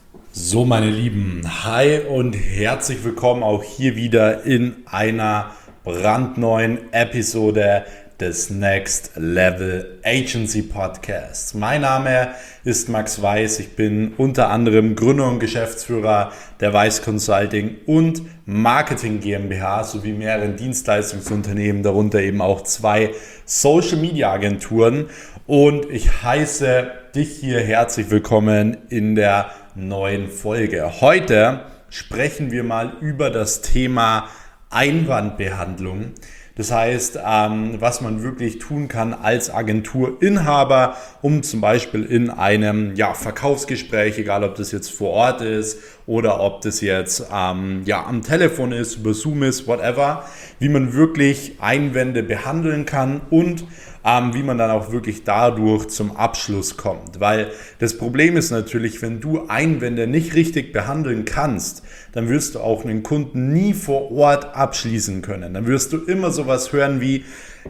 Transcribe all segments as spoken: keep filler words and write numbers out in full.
So, meine Lieben, hi und herzlich willkommen auch hier wieder in einer brandneuen Episode des Next Level Agency Podcasts. Mein Name ist Max Weiß, ich bin unter anderem Gründer und Geschäftsführer der Weiß Consulting und Marketing GmbH sowie mehreren Dienstleistungsunternehmen, darunter eben auch zwei Social Media Agenturen, und ich heiße dich hier herzlich willkommen in der neuen Folge. Heute sprechen wir mal über das Thema Einwandbehandlung. Das heißt, ähm, was man wirklich tun kann als Agenturinhaber, um zum Beispiel in einem ja, Verkaufsgespräch, egal ob das jetzt vor Ort ist oder ob das jetzt ähm, ja, am Telefon ist, über Zoom ist, whatever, wie man wirklich Einwände behandeln kann und ähm, wie man dann auch wirklich dadurch zum Abschluss kommt. Weil das Problem ist natürlich, wenn du Einwände nicht richtig behandeln kannst, dann wirst du auch einen Kunden nie vor Ort abschließen können. Dann wirst du immer sowas hören wie,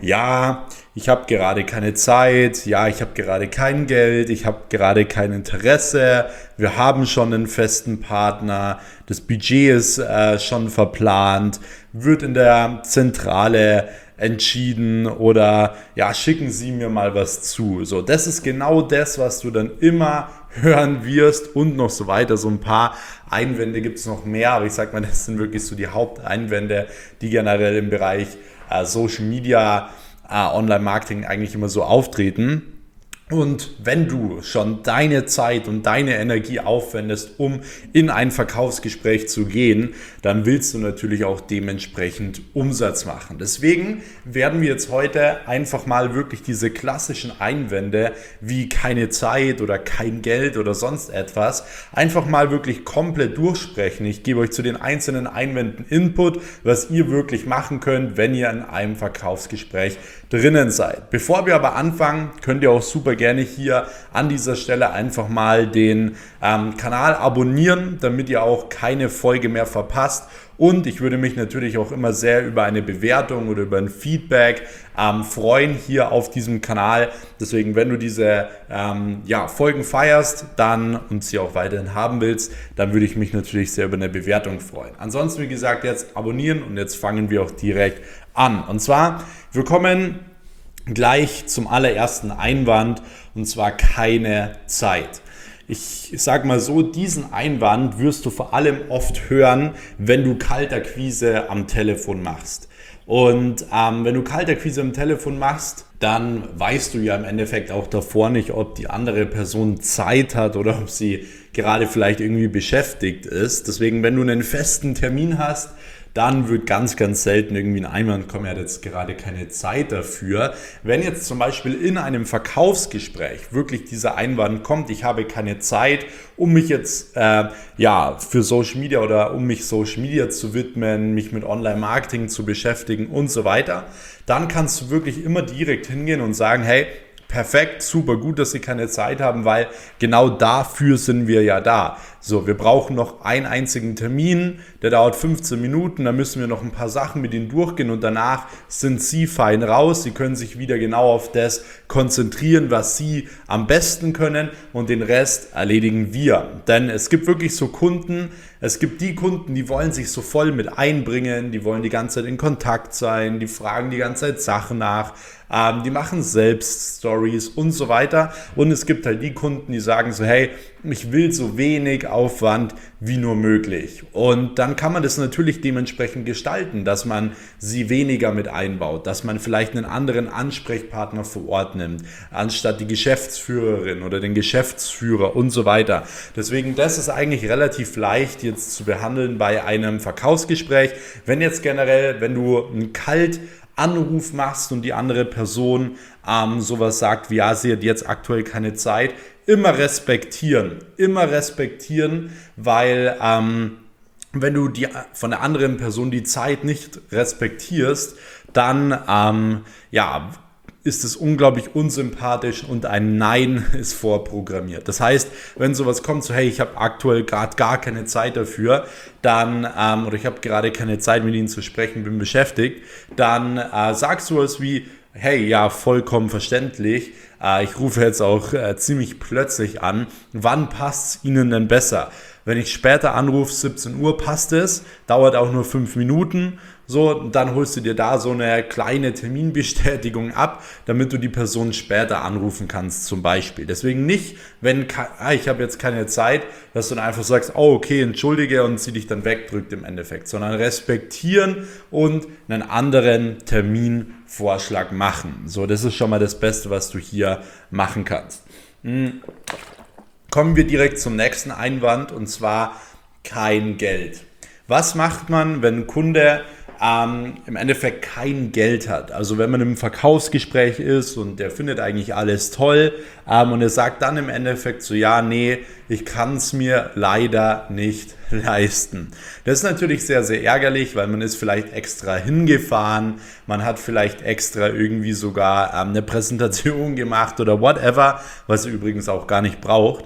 ja, ich habe gerade keine Zeit, ja, ich habe gerade kein Geld, ich habe gerade kein Interesse, wir haben schon einen festen Partner, das Budget ist äh, schon verplant, wird in der Zentrale entschieden oder ja, schicken Sie mir mal was zu. So, das ist genau das, was du dann immer hören wirst und noch so weiter. So ein paar Einwände gibt es noch mehr, aber ich sag mal, das sind wirklich so die Haupteinwände, die generell im Bereich äh, Social Media, äh, Online-Marketing eigentlich immer so auftreten. Und wenn du schon deine Zeit und deine Energie aufwendest, um in ein Verkaufsgespräch zu gehen, dann willst du natürlich auch dementsprechend Umsatz machen. Deswegen werden wir jetzt heute einfach mal wirklich diese klassischen Einwände wie keine Zeit oder kein Geld oder sonst etwas einfach mal wirklich komplett durchsprechen. Ich gebe euch zu den einzelnen Einwänden Input, was ihr wirklich machen könnt, wenn ihr in einem Verkaufsgespräch drinnen seid. Bevor wir aber anfangen, könnt ihr auch super gerne hier an dieser Stelle einfach mal den ähm, Kanal abonnieren, damit ihr auch keine Folge mehr verpasst. Und ich würde mich natürlich auch immer sehr über eine Bewertung oder über ein Feedback ähm, freuen hier auf diesem Kanal. Deswegen, wenn du diese ähm, ja, Folgen feierst dann und sie auch weiterhin haben willst, dann würde ich mich natürlich sehr über eine Bewertung freuen. Ansonsten, wie gesagt, jetzt abonnieren und jetzt fangen wir auch direkt an. Und zwar, wir kommen gleich zum allerersten Einwand, und zwar keine Zeit. Ich sage mal so, diesen Einwand wirst du vor allem oft hören, wenn du Kaltakquise am Telefon machst. Und ähm, wenn du Kaltakquise am Telefon machst, dann weißt du ja im Endeffekt auch davor nicht, ob die andere Person Zeit hat oder ob sie gerade vielleicht irgendwie beschäftigt ist. Deswegen, wenn du einen festen Termin hast, dann wird ganz, ganz selten irgendwie ein Einwand kommen, er hat jetzt gerade keine Zeit dafür. Wenn jetzt zum Beispiel in einem Verkaufsgespräch wirklich dieser Einwand kommt, ich habe keine Zeit, um mich jetzt äh, ja, für Social Media oder um mich Social Media zu widmen, mich mit Online-Marketing zu beschäftigen und so weiter, dann kannst du wirklich immer direkt hingehen und sagen, hey, perfekt, super gut, dass Sie keine Zeit haben, weil genau dafür sind wir ja da. So, wir brauchen noch einen einzigen Termin, der dauert fünfzehn Minuten, da müssen wir noch ein paar Sachen mit Ihnen durchgehen und danach sind Sie fein raus. Sie können sich wieder genau auf das konzentrieren, was Sie am besten können, und den Rest erledigen wir. Denn es gibt wirklich so Kunden, es gibt die Kunden, die wollen sich so voll mit einbringen, die wollen die ganze Zeit in Kontakt sein, die fragen die ganze Zeit Sachen nach, ähm, die machen selbst Stories und so weiter. Und es gibt halt die Kunden, die sagen so, hey, ich will so wenig Aufwand wie nur möglich. Und dann kann man das natürlich dementsprechend gestalten, dass man sie weniger mit einbaut, dass man vielleicht einen anderen Ansprechpartner vor Ort nimmt, anstatt die Geschäftsführerin oder den Geschäftsführer und so weiter. Deswegen, das ist eigentlich relativ leicht jetzt zu behandeln bei einem Verkaufsgespräch. Wenn jetzt generell, wenn du einen Kalt Anruf machst und die andere Person ähm, sowas sagt wie, ja, sie hat jetzt aktuell keine Zeit, immer respektieren, immer respektieren, weil ähm, wenn du die, von der anderen Person die Zeit nicht respektierst, dann ähm, ja, ist es unglaublich unsympathisch und ein Nein ist vorprogrammiert. Das heißt, wenn sowas kommt, so hey, ich habe aktuell gerade gar keine Zeit dafür, dann, ähm, oder ich habe gerade keine Zeit mit Ihnen zu sprechen, bin beschäftigt, dann äh, sagst du was wie, hey, ja, vollkommen verständlich. Äh, ich rufe jetzt auch äh, ziemlich plötzlich an. Wann passt es Ihnen denn besser? Wenn ich später anrufe, siebzehn Uhr, passt es, dauert auch nur fünf Minuten. So, dann holst du dir da so eine kleine Terminbestätigung ab, damit du die Person später anrufen kannst zum Beispiel. Deswegen nicht, wenn ah, ich habe jetzt keine Zeit, dass du dann einfach sagst, oh okay, entschuldige und sie dich dann wegdrückt im Endeffekt, sondern respektieren und einen anderen Terminvorschlag machen. So, das ist schon mal das Beste, was du hier machen kannst. Hm. Kommen wir direkt zum nächsten Einwand und zwar kein Geld. Was macht man, wenn ein Kunde ähm, im Endeffekt kein Geld hat? Also wenn man im Verkaufsgespräch ist und der findet eigentlich alles toll ähm, und er sagt dann im Endeffekt so, ja, nee, ich kann es mir leider nicht leisten. Das ist natürlich sehr, sehr ärgerlich, weil man ist vielleicht extra hingefahren, man hat vielleicht extra irgendwie sogar ähm, eine Präsentation gemacht oder whatever, was ihr übrigens auch gar nicht braucht.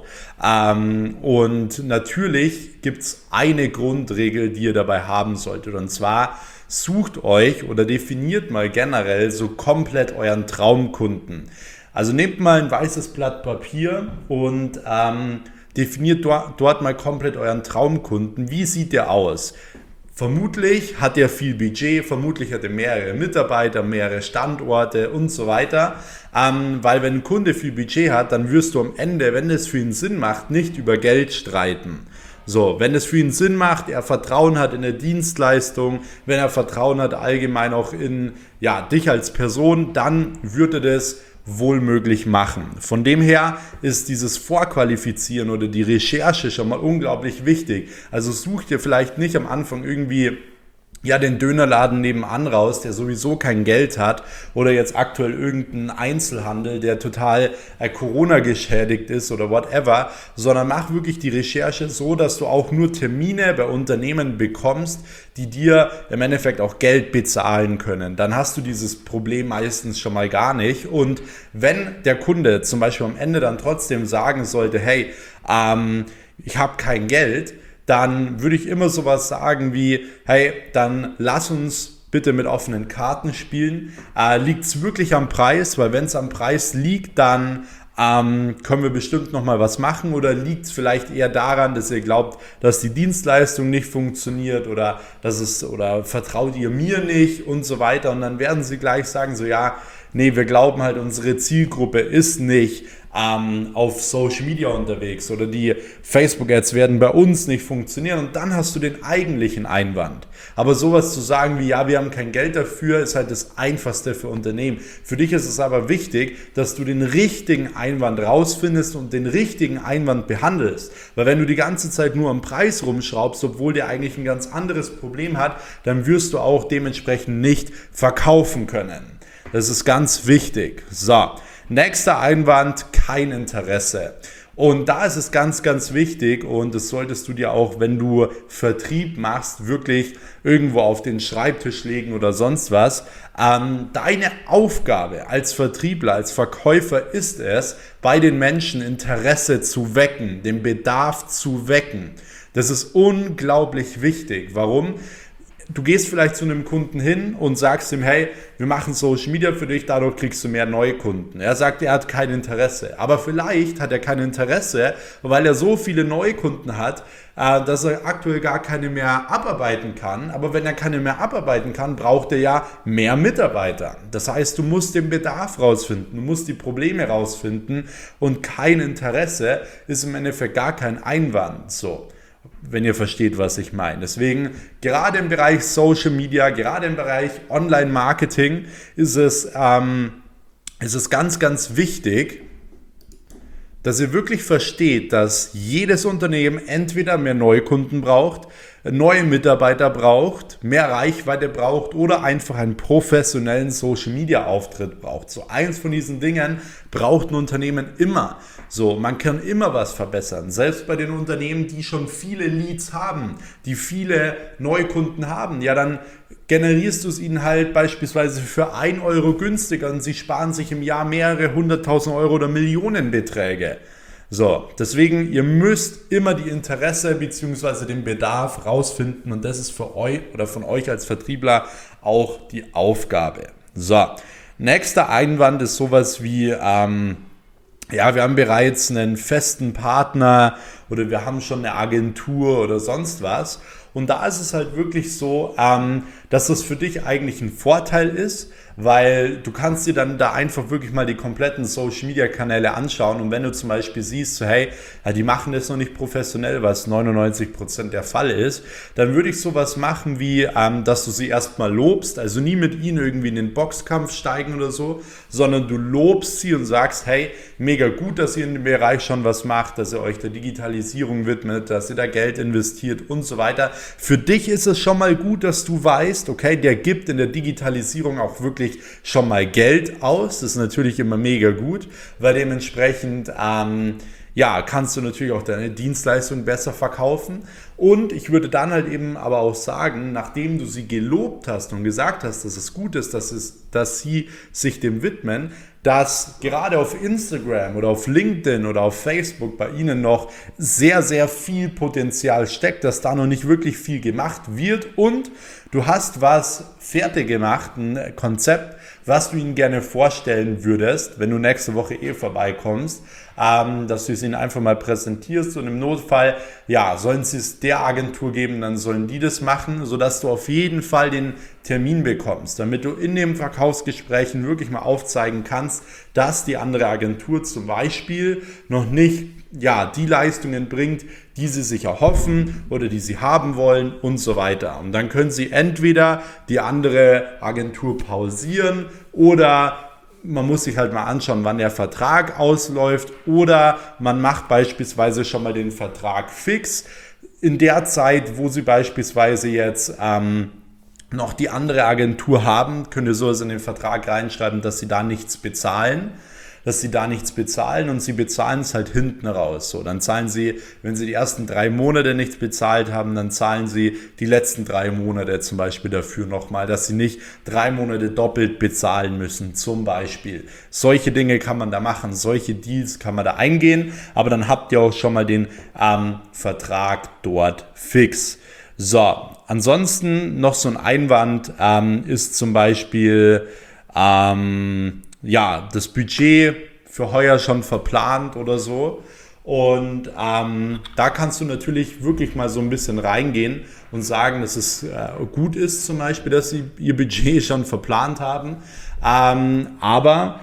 Ähm, und natürlich gibt es eine Grundregel, die ihr dabei haben solltet, und zwar sucht euch oder definiert mal generell so komplett euren Traumkunden. Also nehmt mal ein weißes Blatt Papier und ähm, definiert dort, dort mal komplett euren Traumkunden. Wie sieht der aus? Vermutlich hat er viel Budget, vermutlich hat er mehrere Mitarbeiter, mehrere Standorte und so weiter. Ähm, weil wenn ein Kunde viel Budget hat, dann wirst du am Ende, wenn es für ihn Sinn macht, nicht über Geld streiten. So, wenn es für ihn Sinn macht, er Vertrauen hat in der Dienstleistung, wenn er Vertrauen hat allgemein auch in ja, dich als Person, dann wird er das wohl möglich machen. Von dem her ist dieses Vorqualifizieren oder die Recherche schon mal unglaublich wichtig. Also such dir vielleicht nicht am Anfang irgendwie ja den Dönerladen nebenan raus, der sowieso kein Geld hat, oder jetzt aktuell irgendein Einzelhandel, der total äh, Corona geschädigt ist oder whatever, sondern mach wirklich die Recherche so, dass du auch nur Termine bei Unternehmen bekommst, die dir im Endeffekt auch Geld bezahlen können. Dann hast du dieses Problem meistens schon mal gar nicht. Und wenn der Kunde zum Beispiel am Ende dann trotzdem sagen sollte, hey, ähm, ich habe kein Geld, dann würde ich immer sowas sagen wie, hey, dann lass uns bitte mit offenen Karten spielen. Äh, liegt es wirklich am Preis? Weil wenn es am Preis liegt, dann ähm, können wir bestimmt nochmal was machen, oder liegt es vielleicht eher daran, dass ihr glaubt, dass die Dienstleistung nicht funktioniert, oder dass es oder vertraut ihr mir nicht und so weiter. Und dann werden sie gleich sagen so, ja, nee, wir glauben halt, unsere Zielgruppe ist nicht ähm, auf Social Media unterwegs oder die Facebook-Ads werden bei uns nicht funktionieren, und dann hast du den eigentlichen Einwand. Aber sowas zu sagen wie, ja, wir haben kein Geld dafür, ist halt das Einfachste für Unternehmen. Für dich ist es aber wichtig, dass du den richtigen Einwand rausfindest und den richtigen Einwand behandelst. Weil wenn du die ganze Zeit nur am Preis rumschraubst, obwohl der eigentlich ein ganz anderes Problem hat, dann wirst du auch dementsprechend nicht verkaufen können. Das ist ganz wichtig. So, nächster Einwand, kein Interesse. Und da ist es ganz, ganz wichtig, und das solltest du dir auch, wenn du Vertrieb machst, wirklich irgendwo auf den Schreibtisch legen oder sonst was. Ähm, deine Aufgabe als Vertriebler, als Verkäufer ist es, bei den Menschen Interesse zu wecken, den Bedarf zu wecken. Das ist unglaublich wichtig. Warum? Du gehst vielleicht zu einem Kunden hin und sagst ihm, hey, wir machen Social Media für dich, dadurch kriegst du mehr neue Kunden. Er sagt, er hat kein Interesse. Aber vielleicht hat er kein Interesse, weil er so viele neue Kunden hat, dass er aktuell gar keine mehr abarbeiten kann. Aber wenn er keine mehr abarbeiten kann, braucht er ja mehr Mitarbeiter. Das heißt, du musst den Bedarf rausfinden, du musst die Probleme rausfinden, und kein Interesse ist im Endeffekt gar kein Einwand. So. Wenn ihr versteht, was ich meine. Deswegen, gerade im Bereich Social Media, gerade im Bereich Online-Marketing ist es, ähm, ist es ganz, ganz wichtig, dass ihr wirklich versteht, dass jedes Unternehmen entweder mehr Neukunden braucht, neue Mitarbeiter braucht, mehr Reichweite braucht oder einfach einen professionellen Social-Media-Auftritt braucht. So eins von diesen Dingen braucht ein Unternehmen immer. So, man kann immer was verbessern. Selbst bei den Unternehmen, die schon viele Leads haben, die viele Neukunden haben, ja, dann generierst du es ihnen halt beispielsweise für ein Euro günstiger und sie sparen sich im Jahr mehrere hunderttausend Euro oder Millionenbeträge. So, deswegen, ihr müsst immer die Interesse bzw. den Bedarf rausfinden, und das ist für euch oder von euch als Vertriebler auch die Aufgabe. So, Nächster Einwand ist sowas wie, ähm, ja, wir haben bereits einen festen Partner oder wir haben schon eine Agentur oder sonst was. Und da ist es halt wirklich so, ähm, dass das für dich eigentlich ein Vorteil ist, weil du kannst dir dann da einfach wirklich mal die kompletten Social-Media-Kanäle anschauen und wenn du zum Beispiel siehst, so hey, ja, die machen das noch nicht professionell, was neunundneunzig Prozent der Fall ist, dann würde ich sowas machen wie, ähm, dass du sie erstmal lobst, also nie mit ihnen irgendwie in den Boxkampf steigen oder so, sondern du lobst sie und sagst, hey, mega gut, dass ihr in dem Bereich schon was macht, dass ihr euch der Digitalisierung widmet, dass ihr da Geld investiert und so weiter. Für dich ist es schon mal gut, dass du weißt, okay, der gibt in der Digitalisierung auch wirklich schon mal Geld aus. Das ist natürlich immer mega gut, weil dementsprechend ähm, ja, kannst du natürlich auch deine Dienstleistung besser verkaufen. Und ich würde dann halt eben aber auch sagen, nachdem du sie gelobt hast und gesagt hast, dass es gut ist, dass, es, dass sie sich dem widmen, dass gerade auf Instagram oder auf LinkedIn oder auf Facebook bei ihnen noch sehr, sehr viel Potenzial steckt, dass da noch nicht wirklich viel gemacht wird und du hast was fertig gemacht, ein Konzept, was du ihnen gerne vorstellen würdest, wenn du nächste Woche eh vorbeikommst, ähm, dass du es ihnen einfach mal präsentierst und im Notfall, ja, sollen sie es der Agentur geben, dann sollen die das machen, sodass du auf jeden Fall den Termin bekommst, damit du in den Verkaufsgesprächen wirklich mal aufzeigen kannst, dass die andere Agentur zum Beispiel noch nicht ja, die Leistungen bringt, die sie sich erhoffen oder die sie haben wollen und so weiter. Und dann können sie entweder die andere Agentur pausieren oder man muss sich halt mal anschauen, wann der Vertrag ausläuft oder man macht beispielsweise schon mal den Vertrag fix. In der Zeit, wo sie beispielsweise jetzt ähm, noch die andere Agentur haben, könnt ihr sowas in den Vertrag reinschreiben, dass sie da nichts bezahlen. dass sie da nichts bezahlen und sie bezahlen es halt hinten raus. So, dann zahlen sie, wenn sie die ersten drei Monate nichts bezahlt haben, dann zahlen sie die letzten drei Monate zum Beispiel dafür nochmal, dass sie nicht drei Monate doppelt bezahlen müssen, zum Beispiel. Solche Dinge kann man da machen, solche Deals kann man da eingehen, aber dann habt ihr auch schon mal den ähm, Vertrag dort fix. So, ansonsten noch so ein Einwand ähm, ist zum Beispiel, ähm, ja, das Budget für heuer schon verplant oder so. Und ähm, da kannst du natürlich wirklich mal so ein bisschen reingehen und sagen, dass es äh, gut ist zum Beispiel, dass sie ihr Budget schon verplant haben. Ähm, aber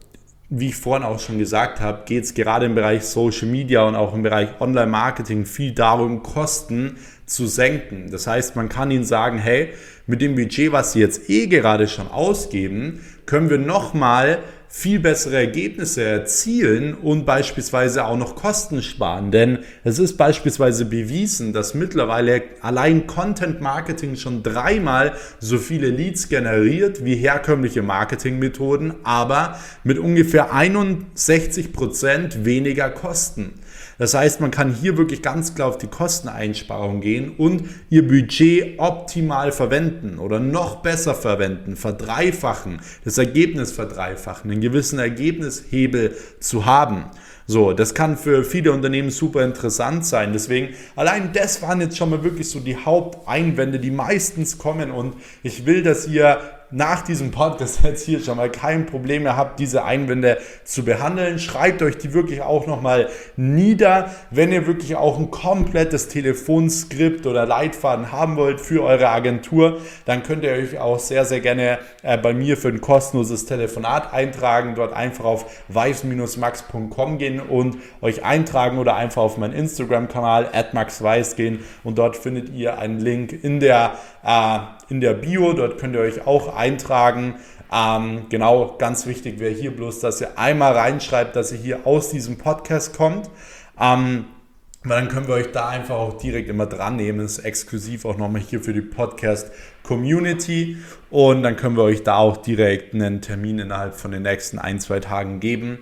wie ich vorhin auch schon gesagt habe, geht es gerade im Bereich Social Media und auch im Bereich Online-Marketing viel darum, Kosten zu senken. Das heißt, man kann ihnen sagen, hey, mit dem Budget, was sie jetzt eh gerade schon ausgeben, können wir nochmal viel bessere Ergebnisse erzielen und beispielsweise auch noch Kosten sparen. Denn es ist beispielsweise bewiesen, dass mittlerweile allein Content Marketing schon dreimal so viele Leads generiert wie herkömmliche Marketingmethoden, aber mit ungefähr einundsechzig Prozent weniger Kosten. Das heißt, man kann hier wirklich ganz klar auf die Kosteneinsparung gehen und ihr Budget optimal verwenden oder noch besser verwenden, verdreifachen, das Ergebnis verdreifachen, einen gewissen Ergebnishebel zu haben. So, das kann für viele Unternehmen super interessant sein. Deswegen, allein das waren jetzt schon mal wirklich so die Haupteinwände, die meistens kommen und ich will, dass ihr nach diesem Podcast jetzt hier schon mal kein Problem mehr habt, diese Einwände zu behandeln. Schreibt euch die wirklich auch nochmal nieder, wenn ihr wirklich auch ein komplettes Telefonskript oder Leitfaden haben wollt für eure Agentur, dann könnt ihr euch auch sehr, sehr gerne äh, bei mir für ein kostenloses Telefonat eintragen. Dort einfach auf weiß Max punkt com gehen und euch eintragen oder einfach auf meinen Instagram-Kanal at maxweiss gehen und dort findet ihr einen Link in der, äh, in der Bio. Dort könnt ihr euch auch eintragen. Ähm, genau, ganz wichtig wäre hier bloß, dass ihr einmal reinschreibt, dass ihr hier aus diesem Podcast kommt. Ähm, weil dann können wir euch da einfach auch direkt immer dran nehmen. Das ist exklusiv auch nochmal hier für die Podcast-Community. Und dann können wir euch da auch direkt einen Termin innerhalb von den nächsten ein, zwei Tagen geben.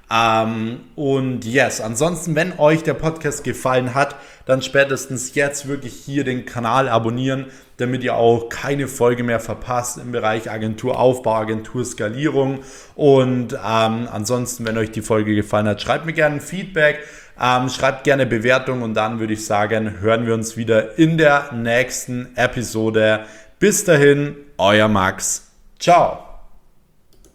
Ähm, und yes, ansonsten, wenn euch der Podcast gefallen hat, dann spätestens jetzt wirklich hier den Kanal abonnieren, damit ihr auch keine Folge mehr verpasst im Bereich Agenturaufbau, Agenturskalierung. Und ähm, ansonsten, wenn euch die Folge gefallen hat, schreibt mir gerne ein Feedback, ähm, schreibt gerne Bewertung und dann würde ich sagen, hören wir uns wieder in der nächsten Episode. Bis dahin, euer Max. Ciao.